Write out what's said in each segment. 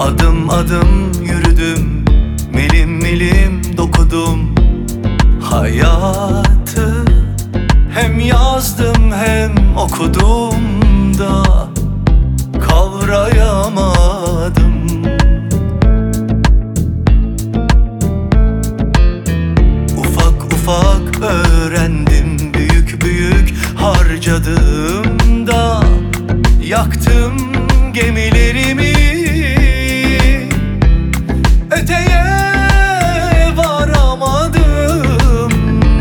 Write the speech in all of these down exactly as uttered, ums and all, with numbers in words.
Adım adım yürüdüm, milim milim dokudum. Hayatı hem yazdım hem okudum da kavrayamadım. Ufak ufak öğrendim, büyük büyük harcadım da yaktım gemilerimi. Öteye varamadım.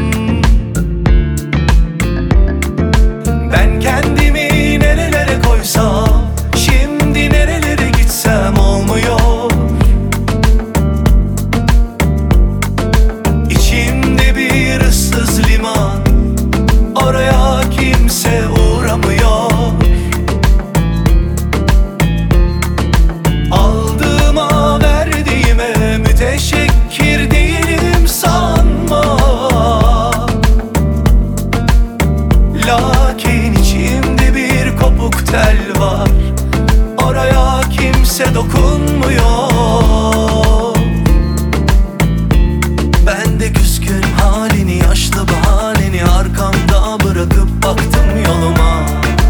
Ben kendimi nerelere koysam, şimdi nerelere gitsem olmuyor. İçimde bir ıssız liman, oraya kimse uğramıyor. Aldığıma verdiğime müteşekkir değilim sanma. Lakin içimde bir kopuk tel var, oraya kimse dokunmuyor. Ben de küskün halini, yaşlı bahaneni arkamda bırakıp baktım yoluma.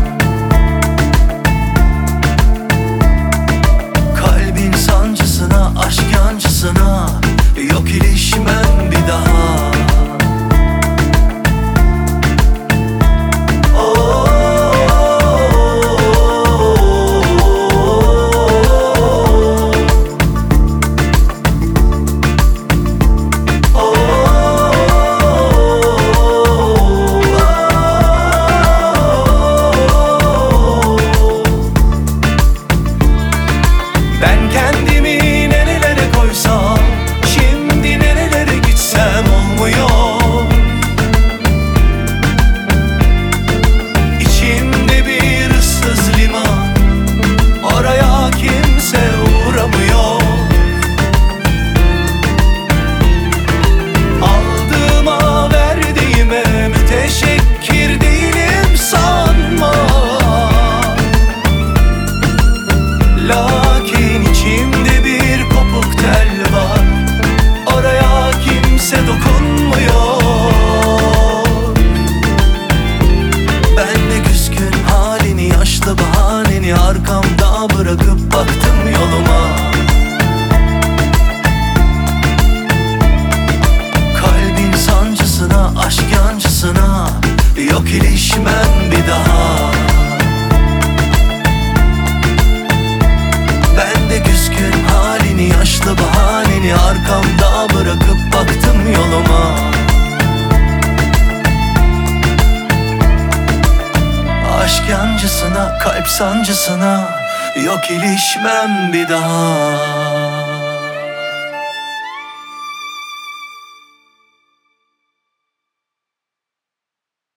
Kalbin sancısına, aşk yancısına yok ilişmem bir daha. Ben kendimi nerelere koysam, şimdi nerelere gitsem olmuyor. İçimde bir ıssız liman, oraya kimse uğramıyor. Aldığıma verdiğime müteşekkir değilim sanma. Lakin içimde bir kopuk tel var, oraya kimse dokunmuyor. Ben de küskün halini, yaşlı bahaneni arkamda bırakıp baktım yoluma. Kalbin sancısına, aşk yancısına yok ilişmem bir daha. Ben de küskün halini, yaşlı bahaneni arkamda bırakıp baktım yoluma. Aşk yancısına, kalp sancısına yok ilişmem bir daha.